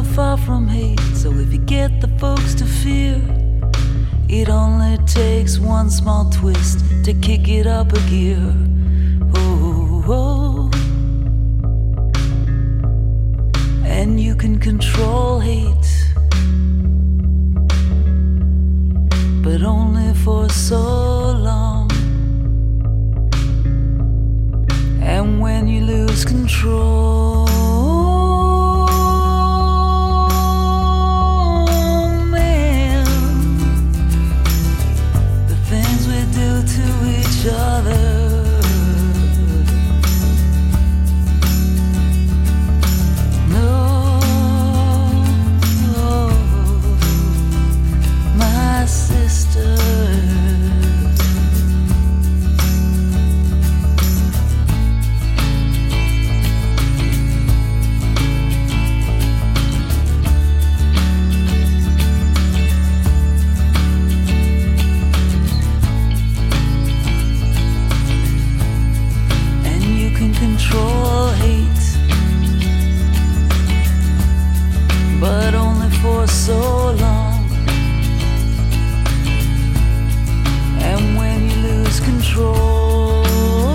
so far from hate. So if you get the folks to fear, it only takes one small twist to kick it up a gear. Oh, oh. And you can control hate, but only for so long. And when you lose control, man, the things we do to each other. Control hate, but only for so long. And when you lose control,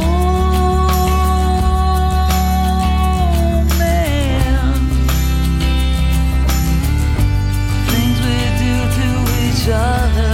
man, things we do to each other.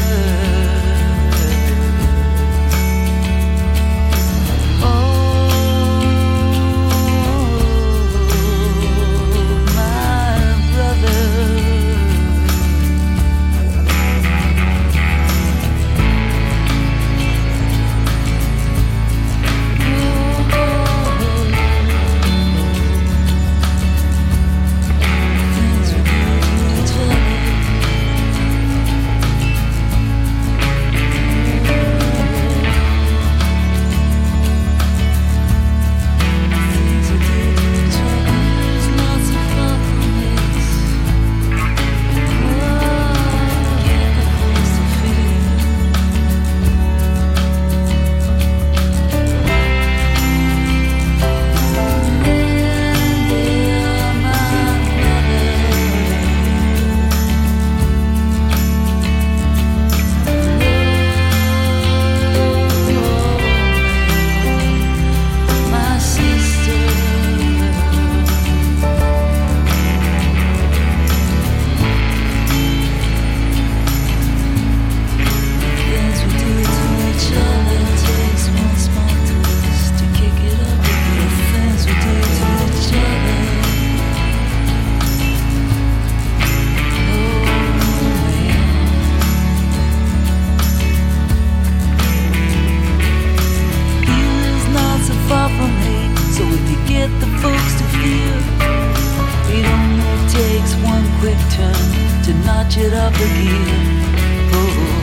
So if you get the folks to fear, it only takes one quick turn to notch it up a gear. Oh.